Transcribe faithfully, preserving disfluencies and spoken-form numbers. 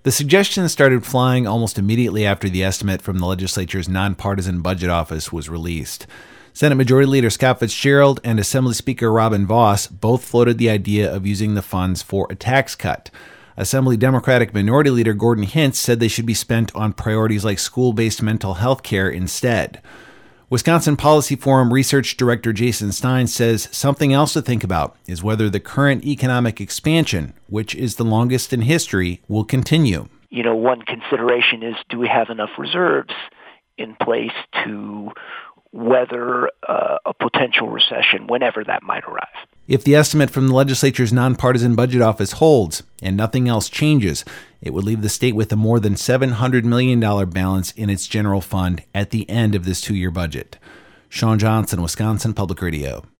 The suggestion started flying almost immediately after the estimate from the legislature's nonpartisan budget office was released. Senate Majority Leader Scott Fitzgerald and Assembly Speaker Robin Vos both floated the idea of using the funds for a tax cut. Assembly Democratic Minority Leader Gordon Hintz said they should be spent on priorities like school-based mental health care instead. Wisconsin Policy Forum Research Director Jason Stein says something else to think about is whether the current economic expansion, which is the longest in history, will continue. You know, one consideration is, do we have enough reserves in place to weather uh, a potential recession whenever that might arrive? If the estimate from the legislature's nonpartisan budget office holds and nothing else changes, it would leave the state with a more than seven hundred million dollars balance in its general fund at the end of this two-year budget. Sean Johnson, Wisconsin Public Radio.